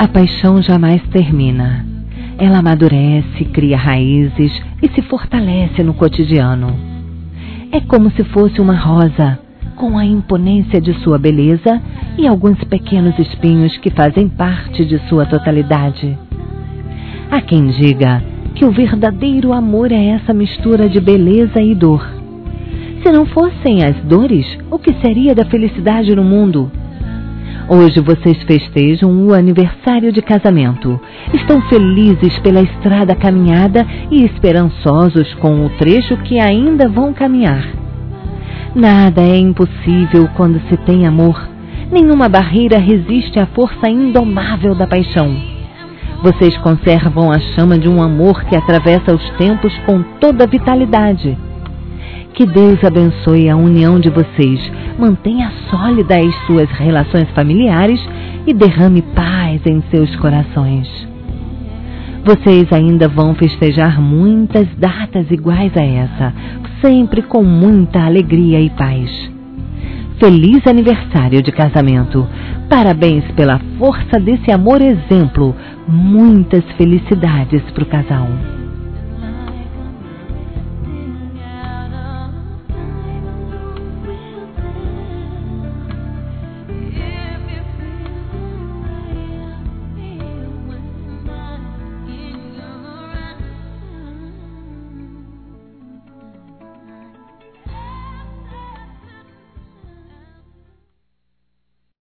A paixão jamais termina. Ela amadurece, cria raízes e se fortalece no cotidiano. É como se fosse uma rosa, com a imponência de sua beleza e alguns pequenos espinhos que fazem parte de sua totalidade. Há quem diga que o verdadeiro amor é essa mistura de beleza e dor. Se não fossem as dores, o que seria da felicidade no mundo? Hoje vocês festejam o aniversário de casamento. Estão felizes pela estrada caminhada e esperançosos com o trecho que ainda vão caminhar. Nada é impossível quando se tem amor. Nenhuma barreira resiste à força indomável da paixão. Vocês conservam a chama de um amor que atravessa os tempos com toda a vitalidade. Que Deus abençoe a união de vocês, mantenha sólidas as suas relações familiares e derrame paz em seus corações. Vocês ainda vão festejar muitas datas iguais a essa, sempre com muita alegria e paz. Feliz aniversário de casamento! Parabéns pela força desse amor exemplo! Muitas felicidades para o casal!